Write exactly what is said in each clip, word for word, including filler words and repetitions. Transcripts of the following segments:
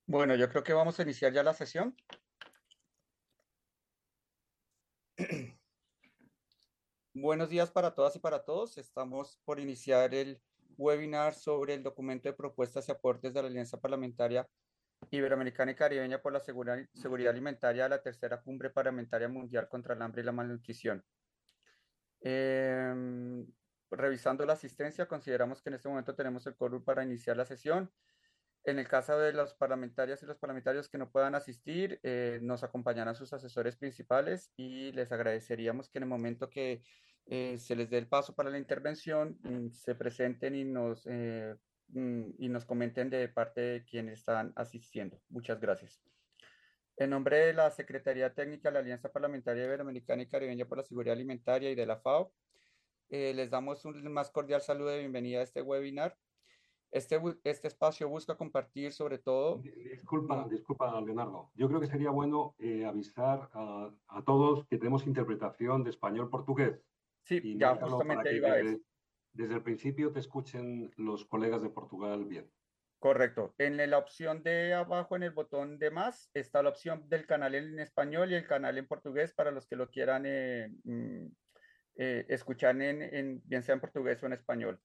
Bueno, yo creo que vamos a iniciar ya la sesión. Buenos días para todas y para todos. Estamos por iniciar el webinar sobre el documento de propuestas y aportes de la Alianza Parlamentaria Iberoamericana y Caribeña por la Segura- Seguridad Alimentaria de la Tercera Cumbre Parlamentaria Mundial contra el Hambre y la Malnutrición. Em, Revisando la asistencia, consideramos que en este momento tenemos el quórum para iniciar la sesión. En el caso de los parlamentarios y los parlamentarios que no puedan asistir, eh, nos acompañarán sus asesores principales y les agradeceríamos que en el momento que eh, se les dé el paso para la intervención, mm, se presenten y nos, eh, mm, y nos comenten de parte de quienes están asistiendo. Muchas gracias. En nombre de la Secretaría Técnica de la Alianza Parlamentaria Iberoamericana y Caribeña por la Seguridad Alimentaria y de la FAO, eh, les damos un más cordial saludo de bienvenida a este webinar. Este, bu- este espacio busca compartir sobre todo. Di- Disculpa, mm, disculpa, Leonardo. Yo creo que sería bueno eh, avisar a, a todos que tenemos interpretación de español-portugués Sí, y ya márcalo para justamente que iba a eso. desde, desde el principio te escuchen los colegas de Portugal bien. Correcto. En la opción de abajo, en el botón de más, está la opción del canal en español y el canal en portugués para los que lo quieran eh, mm, eh, escuchar en, en- bien sea en portugués o en español.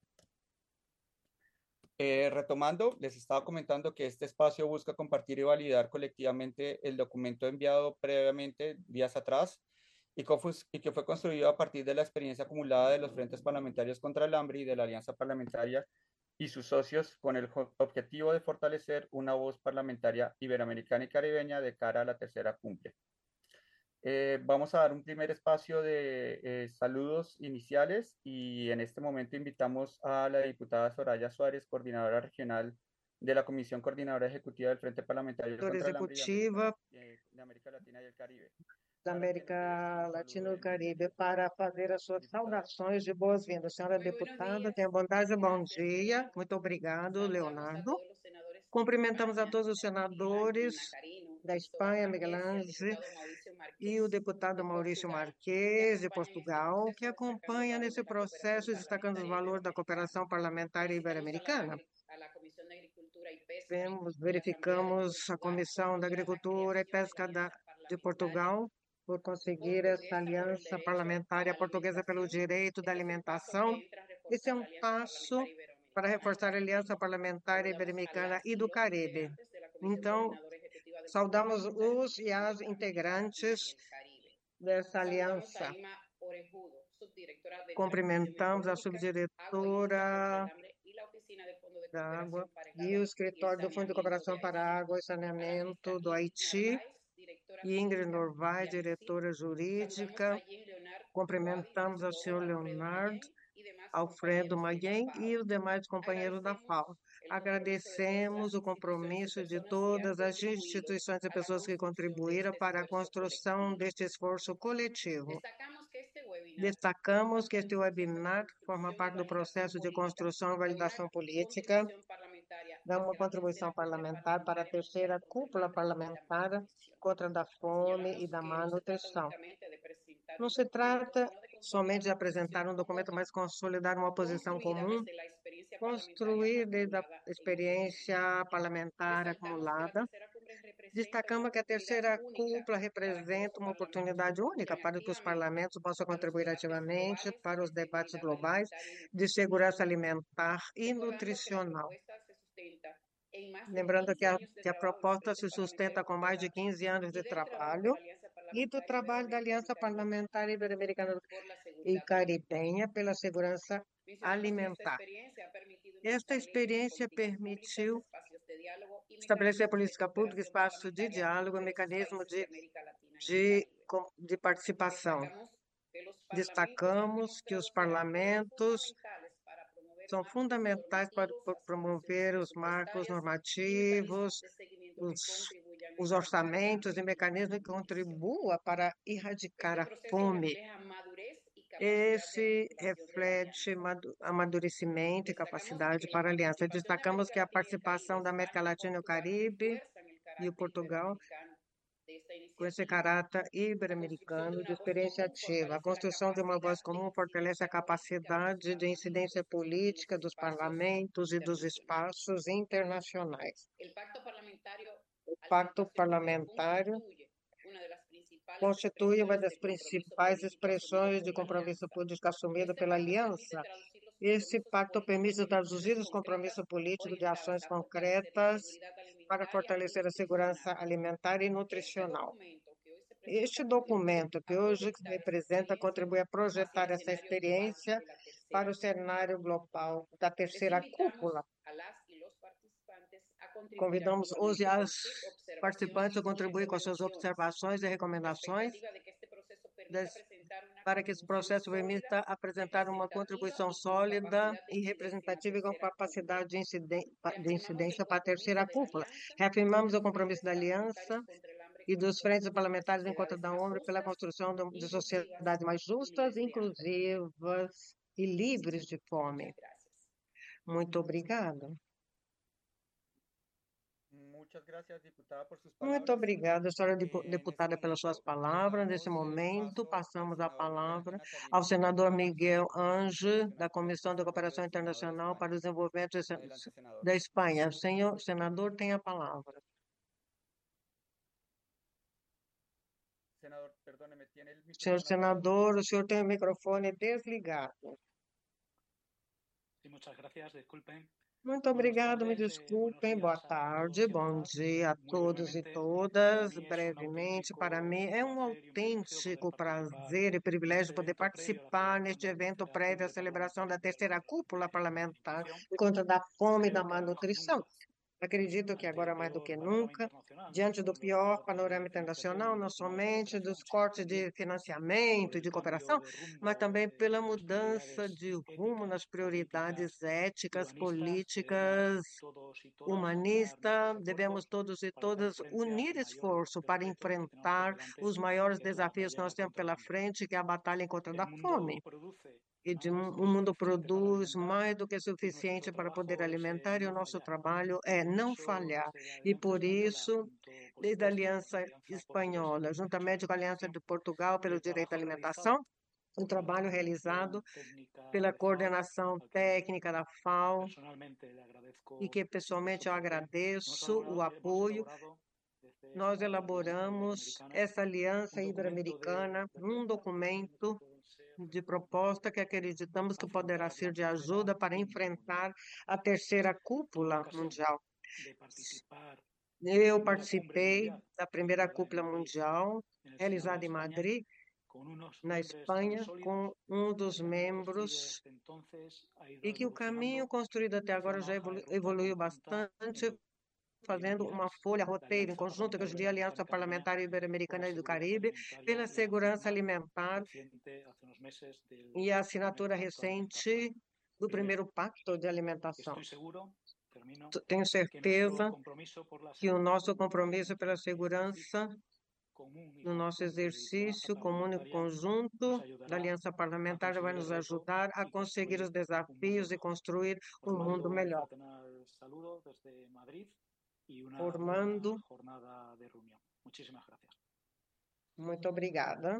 Eh, retomando, les estaba comentando que este espacio busca compartir y validar colectivamente el documento enviado previamente días atrás y, confus- y que fue construido a partir de la experiencia acumulada de los frentes parlamentarios contra el hambre y de la Alianza Parlamentaria y sus socios con el jo- objetivo de fortalecer una voz parlamentaria iberoamericana y caribeña de cara a la tercera cumbre. Eh, vamos a dar un primer espacio de eh, saludos iniciales y en este momento invitamos a la diputada Soraya Suárez, coordinadora regional de la Comisión Coordinadora Ejecutiva del Frente Parlamentario contra el Hambre y de América, Executiva Lat- eh, de América Latina y el Caribe, da para que nos dé su América saludo Latina e de do Caribe bienvenida. para fazer as suas Diputada. saudações de boas-vindas. Senhora Muy buenos deputada, días. tenha bondade, bom Gracias, dia. Lina. Muito obrigado, Saludamos a Leonardo. todos los senadores de Cumprimentamos a España, todos os Iván y senadores Macarino, da y Soraya Espanha, Miguel Marques, y al Angel, diputado Mauricio e o Márquez deputado de Maurício Portugal, que Marques, de acompañan este Portugal, que proceso destacando el acompanha valor nesse de la cooperación processo, destacando os parlamentaria valores da iberoamericana. cooperação parlamentar Felicitamos a la, ibero-americana. agri- a la Comisión de Agricultura y Pesca Vemos, de la Asamblea de verificamos a Portugal por Comissão da lograr la Agricultura e creación de la Pesca da, Alianza de Parlamentaria Portugal por conseguir essa Portuguesa por el aliança Derecho a parlamentar la portuguesa pelo Alimentación. direito da Este es un paso que alimentação. entra a Esse é reforzar um la Alianza passo Parlamentaria para Iberoamericana y reforçar a Aliança Caribeña. Parlamentar Saludamos a Ibero-Americana las e y do los Caribe. integrantes de la Comisión Então, Coordinadora Ejecutiva del Frente saudamos Parlamentario os e Conjunto as para América Latina y integrantes el Caribe. dessa Saludamos a aliança. Ima Orejudo, subdirectora de Transición Cumprimentamos a Ecológica, Agua y Lucha contra el subdiretora Hambre y la Oficina del Fondo de da Água Cooperación para el e o Agua y el escritório do Fundo de Saneamiento de Cooperação para a Haití. Água e A la ministra Saneamento do Ingrid Haiti, Narváez, directora Ingrid jurídica Norvai, de ANSIP. diretora Saludamos a jurídica. Jean Leonard Boadi, Cumprimentamos ao sociólogo, senhor Alfredo Leonardo, Mayen y demás Alfredo compañeros de la Mayen e FAO. os demais companheiros da FAO. Agradecemos el compromiso de todas Agradecemos las o instituciones y compromisso de personas que han todas as contribuido instituições e a la pessoas que construcción de contribuíram este para a esfuerzo construção colectivo. deste esforço coletivo. Destacamos que este webinar Destacamos forma que parte este del proceso de webinar forma construcción y parte do validación processo de política construção e de una validação política, contribución parlamentaria dá uma hacia la contribuição tercera cumbre parlamentar para a parlamentaria mundial terceira contra el cúpula hambre y la parlamentar malnutrición. contra a fome e Señalamos da que no se trata malnutrição. únicamente de presentar Não un se documento, trata sino de somente consolidar de una posición apresentar um documento, común mas consolidar uma posição construida comum, desde la experiencia parlamentaria construir desde a acumulada en este momento. experiência parlamentar Resaltamos que la acumulada. tercera cumbre representa una Destacamos que a oportunidad terceira única cúpula para que los representa uma parlamentos oportunidade única contribuyan para que os activamente parlamentos possam a los contribuir debates ativamente globales para de os debates seguridad globais alimentaria y de nutricional. segurança alimentar e Recordando que la nutricional. propuesta se sustenta en más de Lembrando que quince a, años de que a trabajo del proposta Frente se Parlamentario sustenta com mais de Portugal quinze anos y de del trabajo de trabalho la Alianza e do Parlamentaria trabalho da Iberoamericana y Aliança Caribeña Parlamentar Ibero-Americana por la e seguridad alimentaria. Caribenha pela segurança Mencionamos que esta alimentar. experiencia ha permitido Esta impulsar leyes y experiência políticas públicas, permitiu espacios de diálogo y estabelecer mecanismos de política pública, cooperación espaço de parlamentaria con diálogo e diversos mecanismo países de de, América Latina y el de, Caribe. de participação. Destacamos que los parlamentos han Destacamos que demostrado os ser actores parlamentos fundamentales para promover são marcos fundamentais para normativos, pro- asignaciones promover os marcos presupuestarias y mecanismos normativos, de seguimiento que os, contribuyan a os erradicar el orçamentos e hambre y la mecanismos que malnutrición. contribuam para erradicar Este a proceso fome. refleja madurez y capacidad de Esse articulación de la reflete alianza. madu- amadurecimento e Destacamos capacidade que la para a aliança. participación de Destacamos América que a Latina y el Caribe, participação da América España y Latina e o Portugal Caribe refuerzan el e o carácter Portugal, iberoamericano de esta com esse iniciativa. caráter La construcción de ibero-americano de una voz experiência común ativa. A fortalece la construção de uma capacidad voz de comum fortalece a incidencia política de los capacidade de incidência parlamentos en los política dos espacios parlamentos e dos internacionales. espaços internacionais. El Pacto O pacto parlamentário constitui uma das principais expressões de compromisso político assumido pela Aliança. Esse pacto permite traduzir os compromissos políticos de ações concretas para fortalecer a segurança alimentar e nutricional. Este documento que hoje se representa contribui a projetar essa experiência para o cenário global da terceira cúpula. Convidamos hoje as participantes a contribuir com suas observações e recomendações das, para que esse processo permita apresentar uma contribuição sólida e representativa e com capacidade de, inciden de incidência para a terceira cúpula. Reafirmamos o compromisso da Aliança e dos frentes parlamentares em conta da ONU pela construção de sociedades mais justas, inclusivas e livres de fome. Muito obrigada. Muito obrigada, senhora deputada, pelas suas palavras. Nesse momento, passamos a palavra ao senador Miguel Ange, da Comissão de Cooperação Internacional para o Desenvolvimento da Espanha. O senhor senador tem a palavra. Senhor senador, o senhor tem o microfone desligado. Muito obrigado, me desculpem, boa tarde, bom dia a todos e todas. Brevemente, para mim é um autêntico prazer e privilégio poder participar neste evento prévio à celebração da terceira cúpula parlamentar contra a fome e da malnutrição. Acredito que agora mais do que nunca, diante do pior panorama internacional, não somente dos cortes de financiamento e de cooperação, mas também pela mudança de rumo nas prioridades éticas, políticas, humanistas, devemos todos e todas unir esforço para enfrentar os maiores desafios que nós temos pela frente, que é a batalha contra a fome. E de, o mundo produz mais do que suficiente para poder alimentar, e o nosso trabalho é não falhar. E por isso, desde a Aliança Espanhola, juntamente com a Aliança de Portugal pelo Direito à Alimentação, um trabalho realizado pela coordenação técnica da F A O, e que pessoalmente eu agradeço o apoio. Nós elaboramos essa aliança ibero-americana, um documento de proposta que acreditamos que poderá ser de ajuda para enfrentar a terceira cúpula mundial. Eu participei da primeira cúpula mundial, realizada em Madrid, na Espanha, com um dos membros, e que o caminho construído até agora já evolu evoluiu bastante, fazendo uma folha roteiro em conjunto com a Aliança Parlamentar Ibero-Americana e do Caribe pela segurança alimentar e a assinatura recente do primeiro pacto de alimentação. Tenho certeza que o nosso compromisso pela segurança no nosso exercício comum e conjunto da Aliança Parlamentar vai nos ajudar a conseguir os desafios e construir um mundo melhor. Formando. Muito obrigada.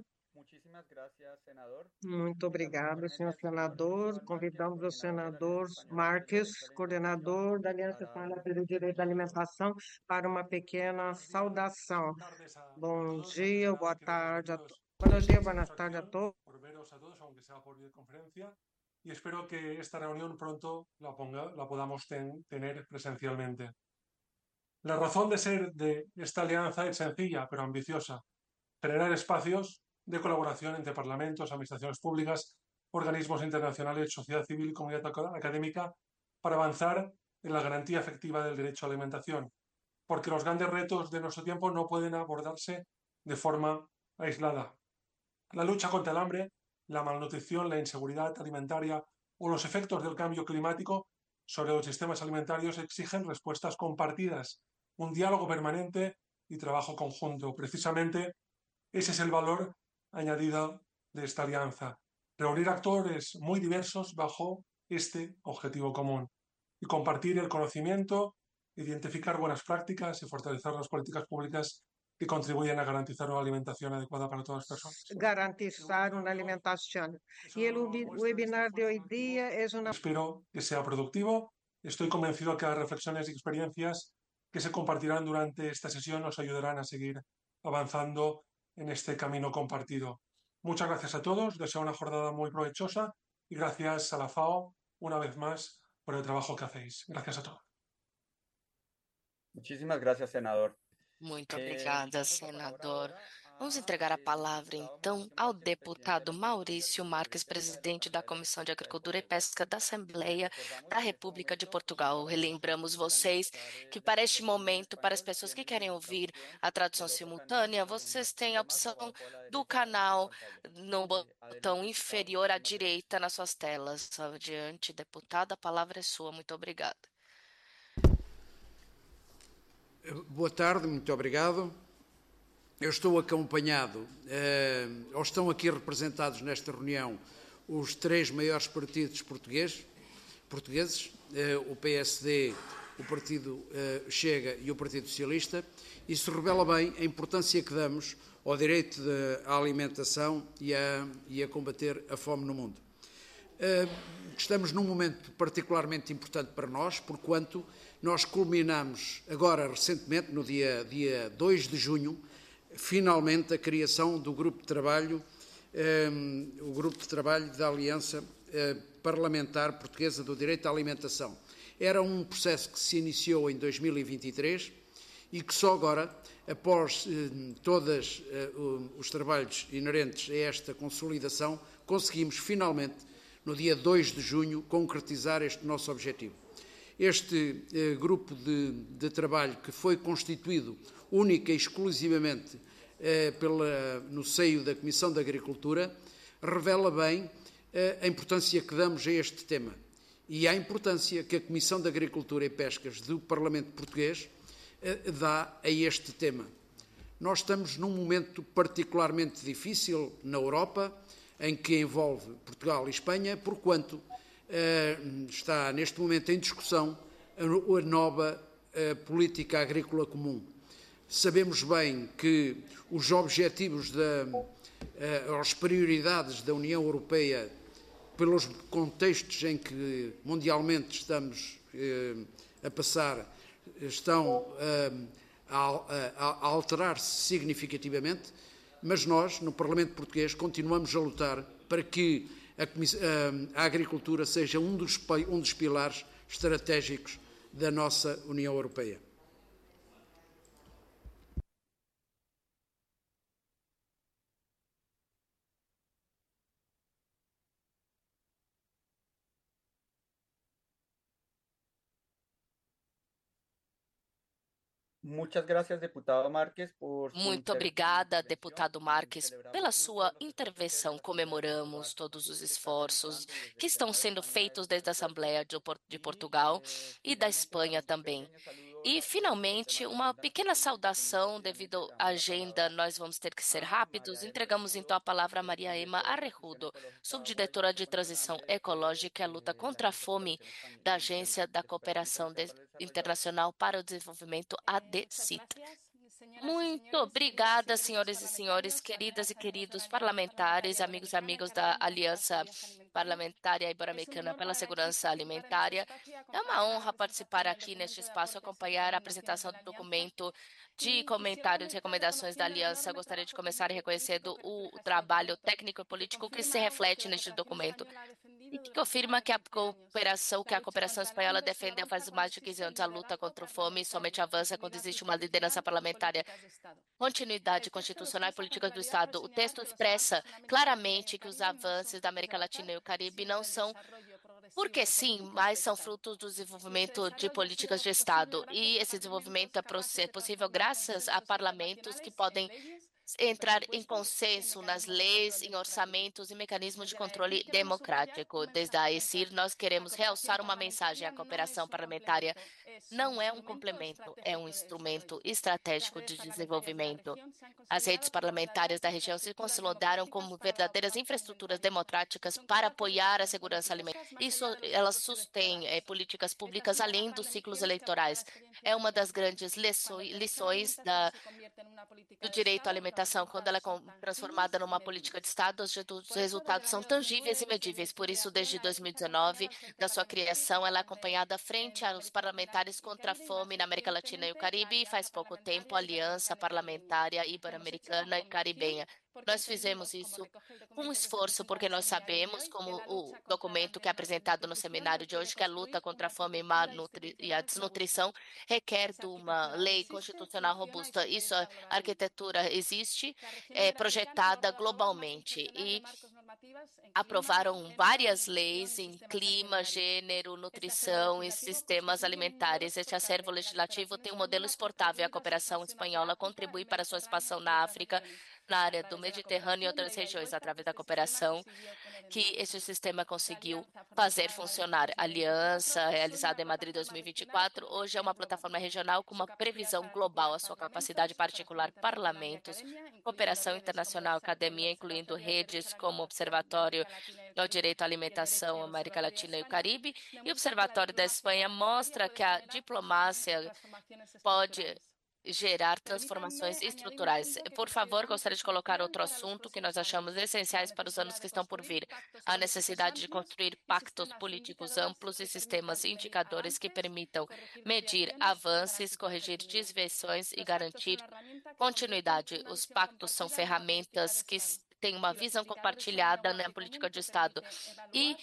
Muito obrigado, senhor senador. Convidamos o senador Marques, coordenador da Aliança Espanhola pelo Direito à Alimentação, para uma pequena saudação. Bom dia, boa tarde a todos. Buenos días, buenas tardes a todos. Por veros a todos, aunque sea por videoconferencia, y espero que esta reunión pronto la, ponga, la podamos ten, tener presencialmente. La razón de ser de esta alianza es sencilla, pero ambiciosa: generar espacios de colaboración entre parlamentos, administraciones públicas, organismos internacionales, sociedad civil y comunidad académica para avanzar en la garantía efectiva del derecho a la alimentación, porque los grandes retos de nuestro tiempo no pueden abordarse de forma aislada. La lucha contra el hambre, la malnutrición, la inseguridad alimentaria o los efectos del cambio climático sobre los sistemas alimentarios exigen respuestas compartidas, un diálogo permanente y trabajo conjunto. Precisamente ese es el valor añadido de esta alianza: reunir actores muy diversos bajo este objetivo común y compartir el conocimiento, identificar buenas prácticas y fortalecer las políticas públicas que contribuyen a garantizar una alimentación adecuada para todas las personas. Garantizar una alimentación. Y el webinar de hoy día es una... Espero que sea productivo. Estoy convencido que las reflexiones y experiencias que se compartirán durante esta sesión nos ayudarán a seguir avanzando en este camino compartido. Muchas gracias a todos, deseo una jornada muy provechosa y gracias a la FAO una vez más por el trabajo que hacéis. Gracias a todos. Muchísimas gracias, senador. Muito Eh, obrigada, damos la senador. palabra ahora Vamos a, entregar a eh, palavra, diputado então, Mauricio ao Márquez, deputado presidente de la Maurício Comisión de Marques, Agricultura y presidente da Pesca de la Comissão de República de Agricultura e Portugal. Pesca da Assembleia Recordamos da que en este República de momento Portugal. para aquellas personas Relembramos que quieran vocês escuchar eh, que, la para este interpretación en momento, para as español, pessoas que tienen querem la ouvir opción a tradução del otro canal simultânea, en vocês los têm a problemas opção abajo a la do derecha de su canal pantalla. no Eh, botão adelante, diputado. inferior à Muchísimas gracias. direita nas suas telas. Adiante, deputado, a palavra é sua. Muito obrigada. Boa tarde, muito obrigado. Eu estou acompanhado, eh, ou estão aqui representados nesta reunião, os três maiores partidos portugueses, portugueses eh, o P S D, o Partido eh, Chega e o Partido Socialista. Isso revela bem a importância que damos ao direito de, à alimentação e a, e a combater a fome no mundo. Eh, estamos num momento particularmente importante para nós, porquanto nós culminamos agora recentemente, no dia, dia dois de junho, finalmente a criação do grupo de trabalho, eh, o grupo de trabalho da Aliança eh, Parlamentar Portuguesa do Direito à Alimentação. Era um processo que se iniciou em dois mil e vinte e três e que só agora, após eh, todos eh, os trabalhos inerentes a esta consolidação, conseguimos finalmente, no dia dois de junho, concretizar este nosso objetivo. Este eh, grupo de, de trabalho, que foi constituído única e exclusivamente eh, pela, no seio da Comissão de Agricultura, revela bem eh, a importância que damos a este tema e a importância que a Comissão de Agricultura e Pescas do Parlamento Português eh, dá a este tema. Nós estamos num momento particularmente difícil na Europa, em que envolve Portugal e Espanha, porquanto eh, está neste momento em discussão a, a nova eh, política agrícola comum. Sabemos bem que os objetivos, da, eh, as prioridades da União Europeia, pelos contextos em que mundialmente estamos eh, a passar, estão eh, a, a, a alterar-se significativamente, mas nós, no Parlamento Português, continuamos a lutar para que a, a, a agricultura seja um dos, um dos pilares estratégicos da nossa União Europeia. Muchas gracias, deputado Márquez, por su Muito inter- obrigada, intervención. deputado Eh, Marques, celebramos pela su sua esfuerzo intervenção. desde la Comemoramos Asamblea todos os que está esforços realizando desde que estão Senado de sendo España feitos desde desde a el puerto. Assembleia de Por- de Y, Portugal eh, e da finalmente, Espanha damos un também. pequeño saludo, E, dado que por finalmente, temas de uma agenda pequena tenemos saudação, limitaciones, devido entregamos à la agenda, palabra nós vamos ter que ser a rápidos. María Ema Entregamos então Rejudo, a palavra a eh, Maria Ema subdirectora de Transición Arrejudo, Ecológica Agua subdiretora y de Transição Cooperación de Ecológica e a luta eh, la contra a Agencia de fome Cooperación Espan- da Interna- Agência da de Cooperación Cooperação de- Internacional del Desarrollo, Internacional para o Desenvolvimento, a D C I T. Muito Muito obrigada, senhoras e senhores, queridas e queridos parlamentares, amigos e amigos da Aliança Parlamentar Ibero-Americana pela Segurança Alimentária. É uma honra participar aqui neste espaço, acompanhar a apresentação do documento de comentários e recomendações da Aliança. Gostaria de começar reconhecendo o trabalho técnico e político que se reflete neste documento e que confirma que a cooperação que a cooperação espanhola defendeu faz mais de quinze anos a luta contra a fome somente avança quando existe uma liderança parlamentar, continuidade constitucional e políticas do Estado. O texto expressa claramente que os avanços da América Latina e o Caribe não são porque sim, mas são frutos do desenvolvimento de políticas de Estado. E esse desenvolvimento é possível graças a parlamentos que podem entrar em consenso nas leis, em orçamentos e mecanismos de controle democrático. Desde a ESIR, nós queremos realçar uma mensagem: a cooperação parlamentar não é um complemento, é um instrumento estratégico de desenvolvimento. As redes parlamentares da região se consolidaram como verdadeiras infraestruturas democráticas para apoiar a segurança alimentar. Isso, elas sustêm eh, políticas públicas além dos ciclos eleitorais. É uma das grandes lições da, do direito alimentar alimentação, quando ela é com- transformada numa política de Estado, os redu- os resultados são tangíveis e medíveis. Por isso, desde dois mil e dezenove, da sua criação, ela é acompanhada frente aos parlamentares contra a fome na América Latina e o Caribe, e faz pouco tempo, a Aliança Parlamentária Ibero-Americana e Caribenha. Nós fizemos isso com esforço, porque nós sabemos, como o documento que é apresentado no seminário de hoje, que a luta contra a fome e, má nutri- e a desnutrição requer de uma lei constitucional robusta. Isso, a arquitetura existe, é projetada globalmente e aprovaram várias leis em clima, gênero, nutrição e sistemas alimentares. Este acervo legislativo tem um modelo exportável. A cooperação espanhola contribui para sua expansão na África, na área do Mediterrâneo e outras regiões, através da cooperação que esse sistema conseguiu fazer funcionar. A aliança, realizada em Madrid dois mil e vinte e quatro, hoje é uma plataforma regional com uma previsão global. A sua capacidade particular, parlamentos, cooperação internacional, academia, incluindo redes como Observatório ao Direito à Alimentação, América Latina e o Caribe, e o Observatório da Espanha mostra que a diplomácia pode gerar transformações estruturais. Por favor, gostaria de colocar outro assunto que nós achamos essenciais para os anos que estão por vir: a necessidade de construir pactos políticos amplos e sistemas indicadores que permitam medir avanços, corrigir desviações e garantir continuidade. Os pactos são ferramentas que s- têm uma visão compartilhada na política de Estado e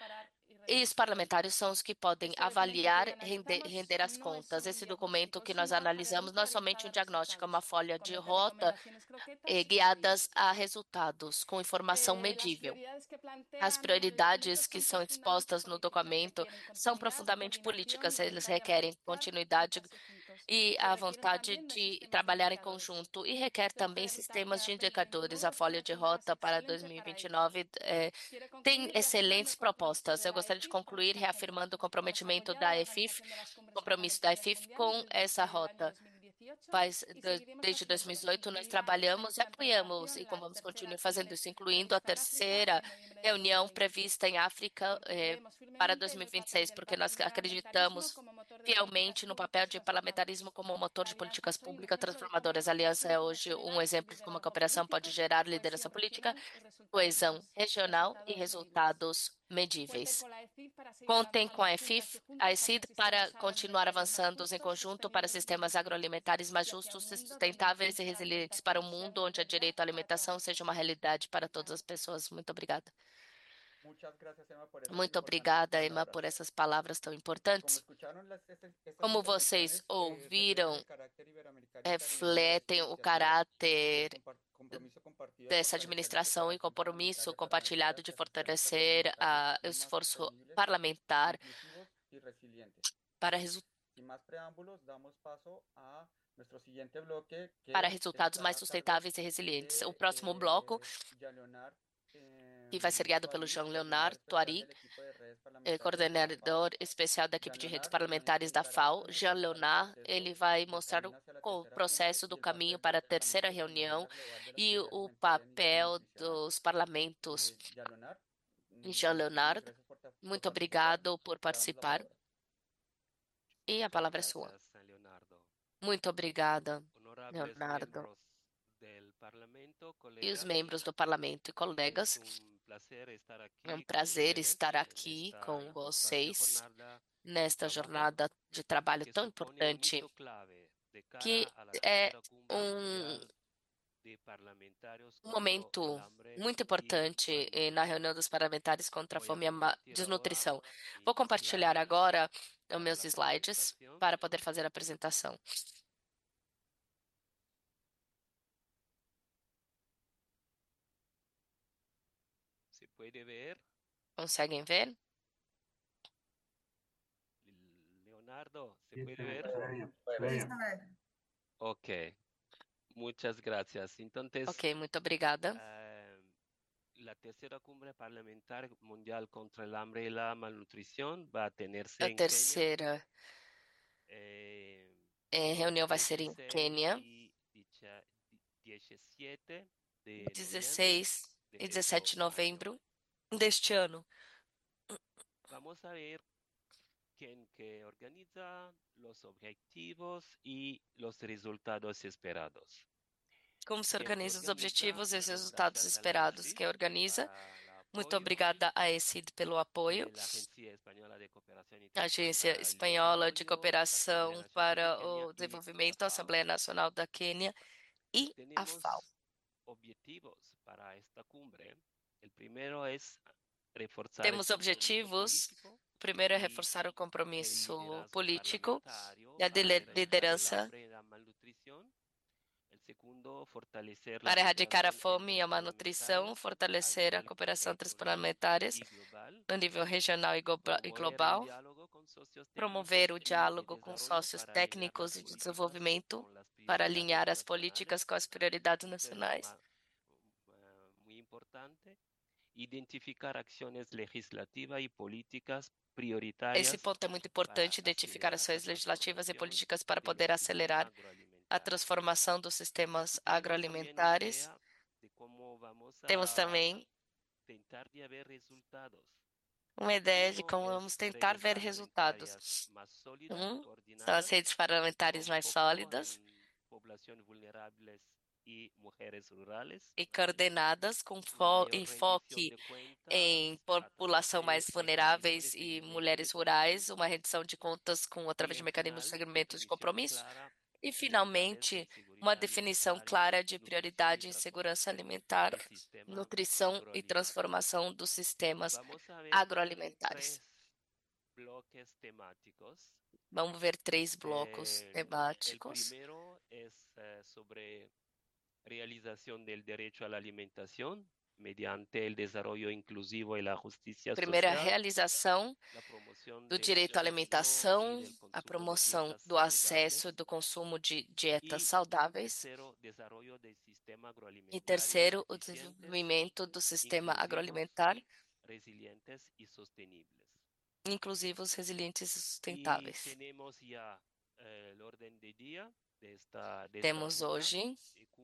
e os parlamentares são os que podem avaliar e render, render as contas. Esse documento que nós analisamos não é somente um diagnóstico, é uma folha de rota eh, guiadas a resultados, com informação medível. As prioridades que são expostas no documento são profundamente políticas, eles requerem continuidade e a vontade de trabalhar em conjunto e requer também sistemas de indicadores. A folha de rota para dois mil e vinte e nove eh, tem excelentes propostas. Eu gostaria de concluir reafirmando o comprometimento da E F I F, compromisso da E F I F com essa rota. Faz, de- desde dois mil e dezoito, nós trabalhamos e apoiamos, e como vamos continuar fazendo isso, incluindo a terceira reunião prevista em África eh, para dois mil e vinte e seis, porque nós acreditamos fielmente no papel de parlamentarismo como motor de políticas públicas transformadoras. A aliança é hoje um exemplo de como a cooperação pode gerar liderança política, coesão regional e resultados medíveis. Contem com a E F I F, a E C I D para continuar avançando em conjunto para sistemas agroalimentares mais justos, sustentáveis e resilientes para um mundo onde o direito à alimentação seja uma realidade para todas as pessoas. Muito obrigada. Muchas gracias, Emma, por esas Muito importantes obrigada, Emma, palabras. por essas palavras tão Como importantes. escucharon, las, estas, estas Como vocês intervenciones eh, reflejan ouviram, el carácter iberoamericano y caribeño de esta refletem o iniciativa, el caráter compar- compromiso compartido de dessa fortalecer la administração e cooperación compromisso parlamentaria para lograr compartilhado de ecosistemas fortalecer agroalimentarios a- o más esforço sostenibles, parlamentar inclusivos y resilientes. para resultados Sin más preámbulos, damos paso a nuestro siguiente bloque, para que resultados estará mais a cargo sustentáveis e resilientes. O de próximo bloco, eh, Jean Leonard que vai ser em, guiado pelo Tuarig, Jean coordenador Leonard especial Tuarig, del equipo de redes eh, parlamentarias de la FAO. coordenador especial da equipe Jean de redes Leonard nos parlamentares da presentará FAO. cómo Jean encabezar el Leonard, proceso ele vai del mostrar o camino hacia la co- tercera cumbre processo y do el caminho papel para del a terceira Parlamento en la reunião Agenda Global de la e Seguridad o Alimentaria y papel Nutricional. dos parlamentos. Eh, Jean Leonard, E mm, Jean muchísimas Leonard, gracias por, ta- por muito participar. obrigado por Te damos la participar palabra. e a palavra é sua. Gracias, Leonardo. Muito obrigada, Honorables Leonardo. miembros del Parlamento, E os colegas, membros do parlamento e es colegas, un placer estar é aquí um con prazer ustedes estar en aqui esta com importante vocês jornada de nesta trabajo jornada de trabalho que tão supone un importante, hito clave de que cara a la é tercera cumbre um, mundial de parlamentarios um contra momento el hambre muito y importante eh, na reunião malnutrición. dos parlamentares contra a Voy a fome e a ma- compartir ahora desnutrição. Vou mis compartilhar slides agora os para meus la slides presentación. para poder fazer a apresentação. ¿Se puede ver? Conseguem ver? Leonardo, ¿se Sí, puede se ve, ver? se ve bien, se ve bien. Ok, muchas gracias. Entonces, Ok, muito obrigada. eh, la tercera cumbre parlamentar mundial contra el hambre y la malnutrición va a tenerse A en Kenia, terceira eh, eh, reunião vai ser em dieciséis Quênia, y dicha- diecisiete de noviembre dezesseis de e este dezessete de año. novembro deste ano. Vamos a ver quién que organiza los objetivos y los resultados esperados. como se organiza os objetivos e os resultados esperados. Quem organiza? Muito obrigada à ECID pelo apoio. A Agência Espanhola de Cooperação para o Desenvolvimento, a Assembleia Nacional da Quênia e a FAO. Temos objetivos. O primeiro é reforçar o compromisso político e a liderança para erradicar a fome e a malnutrição, fortalecer a cooperação entre as parlamentares no nível regional e global, promover o diálogo com sócios técnicos e de desenvolvimento para alinhar as políticas com as prioridades nacionais, identificar ações legislativas e políticas prioritárias. Esse ponto é muito importante, identificar ações legislativas e políticas para poder acelerar a transformação dos sistemas agroalimentares. Temos também uma ideia de como vamos tentar ver resultados. Um, são as redes parlamentares mais sólidas e coordenadas com enfoque em população mais vulneráveis e mulheres rurais, uma rendição de contas com através de mecanismos de segmento de compromisso e, finalmente, uma definição clara de prioridade em segurança alimentar, nutrição e transformação dos sistemas agroalimentares. Vamos ver três blocos temáticos. Primeiro é sobre realização do direito à alimentação mediante o desenvolvimento inclusivo e a justiça social. Primeiro, a realização do direito à alimentação, a promoção do acesso e do consumo de dietas saudáveis. E terceiro, o desenvolvimento do sistema agroalimentar inclusivos, resilientes e sustentáveis. Temos hoje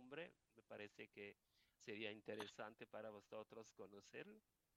seria interessante para vocês conhecerlo.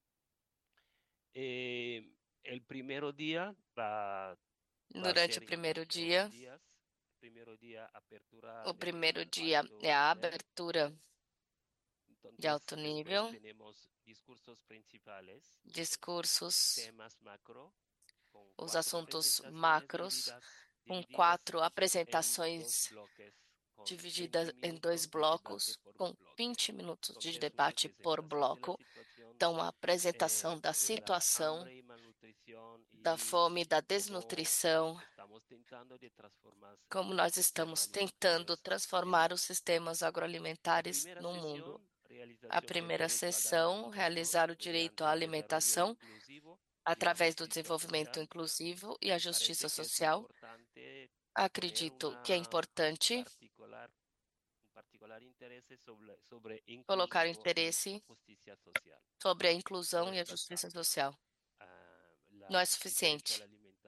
E o primeiro dia va, durante o primeiro dia, dias, primeiro dia apertura o primeiro dia é a abertura de alto nível, discursos principais, discursos, temas macro, os assuntos macros, com quatro apresentações dividida em dois blocos, com vinte minutos de debate por bloco. Então, a apresentação da situação da fome, da desnutrição, como nós estamos tentando transformar os sistemas agroalimentares no mundo. A primeira sessão, realizar o direito à alimentação através do desenvolvimento inclusivo e a justiça social. Acredito que é importante colocar interesse sobre a inclusão e a justiça social. Não é suficiente.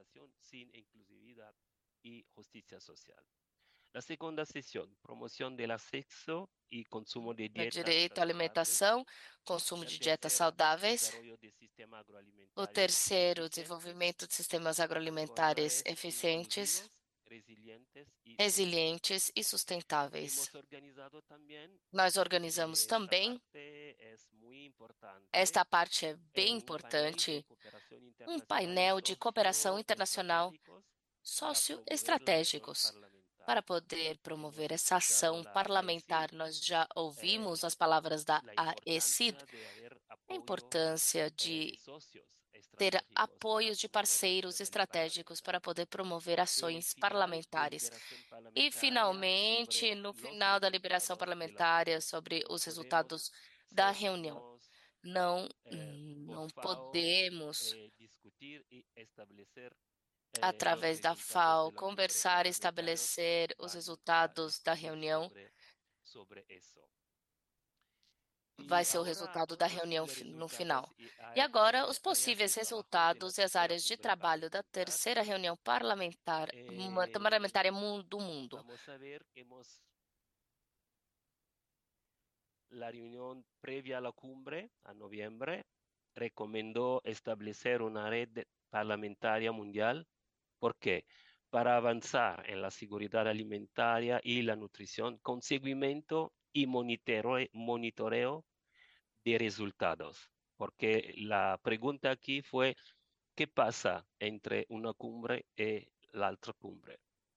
A segunda sessão, promoção do acesso e consumo de dietas. Direito à alimentação, consumo de dietas saudáveis. O terceiro, desenvolvimento de sistemas agroalimentares eficientes, resilientes e sustentáveis. Nós organizamos também, esta parte é bem importante, um painel de cooperação internacional socioestratégicos para poder promover essa ação parlamentar. Nós já ouvimos as palavras da ECID, a importância de ter apoios de parceiros estratégicos para poder promover ações parlamentares. E, finalmente, no final da liberação parlamentar sobre os resultados da reunião, não, não podemos, através da FAO, conversar e estabelecer os resultados da reunião. Vai ser o resultado da reunião no final. E agora, os possíveis resultados e as áreas de trabalho da terceira reunião parlamentar, parlamentária do mundo. A reunião prévia à cumbre, em novembro, recomendou estabelecer uma rede parlamentar mundial. Por quê? para avanzar en la seguridad alimentaria y la nutrición con seguimiento y monitoreo, monitoreo de resultados. Porque la pregunta aquí fue, ¿qué pasa entre una cumbre y la otra cumbre?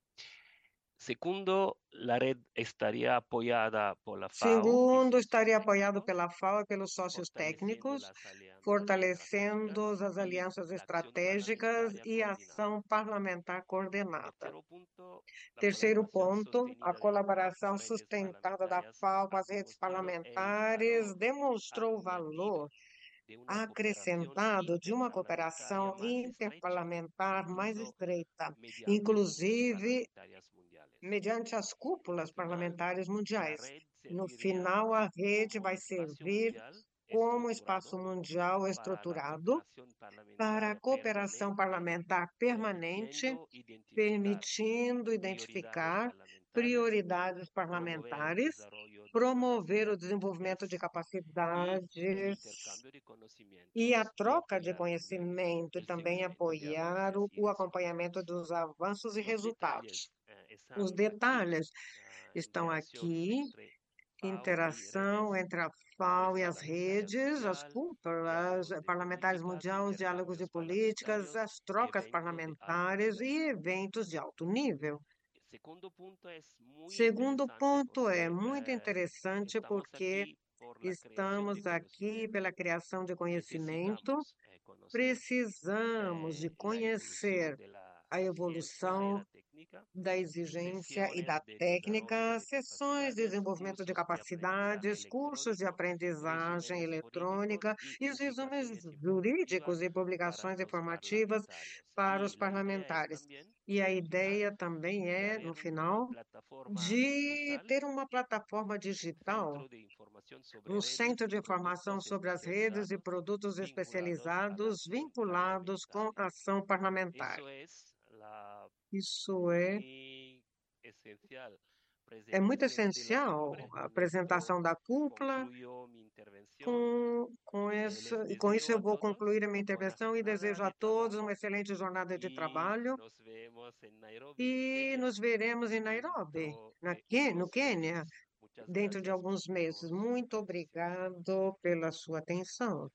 Segundo, la red estaría apoyada por la FAO y Segundo, sus estaria socios apoiado técnicos, pela FAO e pelos sócios fortaleciendo técnicos, las alianzas fortalecendo estratégicas as y alianças la acción estratégicas parlamentaria e a coordinada. ação parlamentar coordenada. Tercero punto, la Terceiro colaboración ponto, a sostenida de la FAO, colaboração redes sustentada da parlamentarias, FAO com ha as redes demostrado el parlamentares valor demonstrou o añadido valor de una cooperación acrescentado de uma interparlamentaria cooperação más estrecha, interparlamentar mais incluso estreita, mediante inclusive parlamentarias mundiales. mediante as cúpulas Al final, parlamentares la mundiais. red No serviría final, a rede como vai espacio servir mundial como espaço estructurado mundial para la estruturado cooperación para a parlamentaria cooperação permanente, parlamentar permanente, permitiendo identificar permitindo prioridades identificar parlamentarias, prioridades promover el parlamentares, desarrollo de promover o capacidades desenvolvimento de y el capacidades intercambio de conocimientos e a y troca de apoyar también conhecimento, e el também seguimiento de apoiar avances o, y o acompanhamento resultados. dos avanços e Los resultados. detalles eh, están Os aquí, detalhes ah, estão interacción aqui, entre FAO y interação redes, entre a cumbres FAO e as parlamentarias redes, as mundial, cúpulas diálogos de parlamentares políticas, mundiais, os diálogos de intercambios políticas, parlamentarios, as trocas eventos de alto parlamentares nivel. e eventos de alto nível. Segundo punto es muy Segundo interesante ponto é porque muito eh, interessante estamos porque aquí por la creación de estamos aqui conocimiento. pela criação de conhecimento. Necesitamos eh, conocer Precisamos de eh, la conhecer evolución de la a evolução ciencia y la técnica, da exigência e da sesiones de técnica, desarrollo de sessões de capacidades, desenvolvimento de cursos de aprendizaje capacidades, cursos de electrónico, aprendizagem resúmenes eletrônica jurídicos y e os resumos publicaciones jurídicos informativas e para publicações los informativas parlamentarios. para Y os la idea es parlamentares. también E a al final ideia também de é, haber no una final, plataforma de digital, ter uma plataforma un digital, centro de información sobre um redes centro y de informação productos sobre as redes e especializados produtos vinculados a la especializados acción vinculados com parlamentaria. a ação parlamentar. Eso es la Isso é muy esencial É muito presentación de la essencial cumbre. a Con apresentação esto da cúpula. concluyo mi intervención. Com, com, Eh, essa, les e com isso deseo eu a vou todos concluir a minha una buena intervenção e jornada desejo a de todos trabajo uma excelente jornada de y trabalho nos vemos en Nairobi, e Kenia, nos veremos em Nairobi, dentro na, de Quê- no unos Quênia, meses. Muchas dentro de gracias alguns meses. por Muito su atención. obrigado pela sua atenção.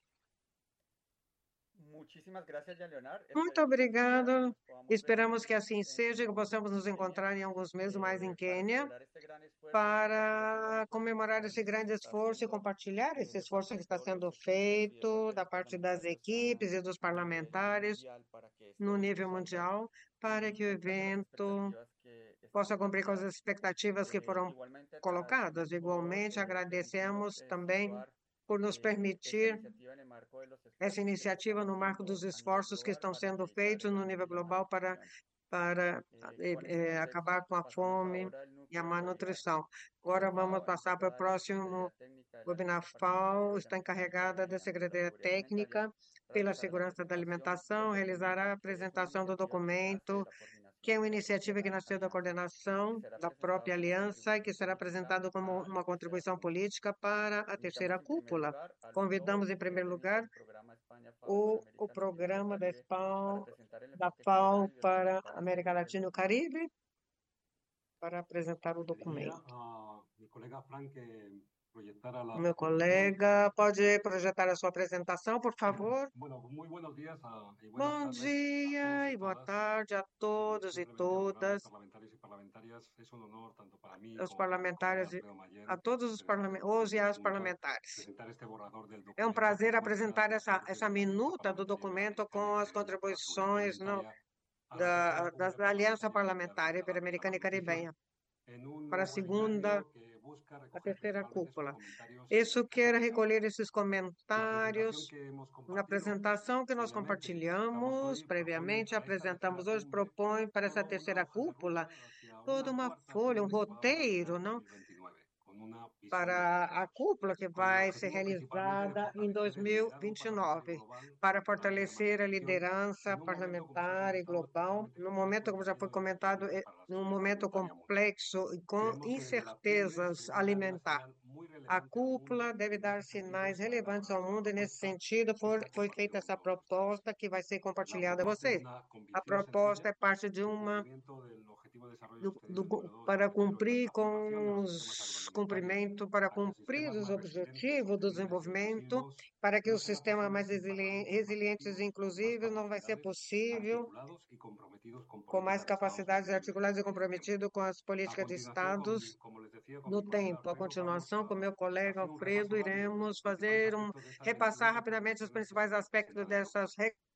Muchísimas gracias, Jean Leonard. Muito Esperemos que así sea, que obrigado. nos podamos ver Esperamos en, que assim en, seja, que en, possamos nos en Kenia, encontrar em alguns meses mais em eh, para Quênia, celebrar este gran esfuerzo y para compartir ese gran esfuerzo que comemorar esse están, grande se está esforço e haciendo compartilhar eh, esse de parte esforço que de está todos los sendo equipos y de feito parte de da los parte das parlamentarios equipes a, e dos a nivel parlamentares mundial para que este no evento nível salga mundial, para y que o cumpla con las evento expectativas que possa están cumprir com as planteadas. expectativas que Eh, foram igualmente te colocadas. agradecemos por Igualmente, eh, permitirnos agradecemos eh, também situar por nos eh, esta permitir iniciativa en el marco de los essa esfuerzos que se están iniciativa no marco haciendo dos a nivel esforços que global estão para sendo erradicar feitos el no hambre nível y la global para, malnutrición. para Eh, eh, con esto eh, entonces acabar com a pasamos fome ahora al e a núcleo webinar. malnutrição. La Agora vamos FAO, passar para o encargada de la próximo Secretaría Técnica de la webinar. Alianza Parlamentaria FAO está Iberoamericana encarregada para da Alianzas de Secretaria Seguridad Alimentaria, Técnica pela realizará la Segurança da presentación del Alimentação, realizará a documento, que es una apresentação do iniciativa que nace de documento, la que é coordinación uma de la iniciativa que propia nasceu da alianza, coordenação que será da presentado própria como aliança e que contribución será política apresentado como a uma la tercera contribuição cumbre. política para a terceira Invitamos en primer cúpula. lugar al Convidamos, G O V, em que es primeiro técnico lugar, del programa España FAO para o, o América Latina y el programa da Caribe, para FAO, presentar el da enfoque FAO general y los para principales América ejes del Latina e o documento. Caribe, para apresentar o Pediría documento. a mi colega Frank que proyectara la O meu presentación. colega pode projetar a sua apresentação, por favor. Bueno, muy buenos días a, y buenas Bom tardes a dia todos y e boa todas. tarde a Eh, todos e simplemente honorables todas, parlamentarios y parlamentarias, es un honor tanto para mí os como para mi parlamentares, colega e Alfredo Mayer a todos os tener esta parlamentares, os e as minuta parlamentares. presentar este borrador del É um documento prazer que muestra apresentar el essa, aporte essa de la Alianza minuta do Parlamentaria documento Iberoamericana com y as Caribeña para la seguridad contribuições não, alimentaria a la tercera da, cumbre da Aliança parlamentaria mundial Parlamentar contra el hambre y la Ibero-Americana e malnutrición Caribenha en un para a segunda, webinario que busca a recoger terceira principalmente esos cúpula. comentarios Isso eh, quer focalizados. recolher esses La presentación comentários que hemos na compartido apresentação que nós previamente, presentamos compartilhamos hoy, propone previamente, para esta apresentamos tercera hoje, cumbre propõe para essa toda una terceira hoja de cúpula ruta hacia toda una uma cuarta folha, um cumbre situada para el roteiro, final de não? dos mil veintinueve, para a cúpula que vai ser realizada em dois mil e vinte e nove, para fortalecer a liderança parlamentar e global, no momento, como já foi comentado, num momento complexo e com incertezas alimentar. A cúpula deve dar sinais relevantes ao mundo e, nesse sentido, foi, foi feita essa proposta que vai ser compartilhada com vocês. A proposta é parte de uma do, do, para cumprir com os cumprimento, para cumprir os objetivos do desenvolvimento, para que o sistema mais resiliente e inclusivo não vai ser possível com mais capacidades articuladas e comprometido com as políticas de estados no tempo. A continuação, com meu colega Alfredo, iremos fazer um repassar rapidamente os principais aspectos dessas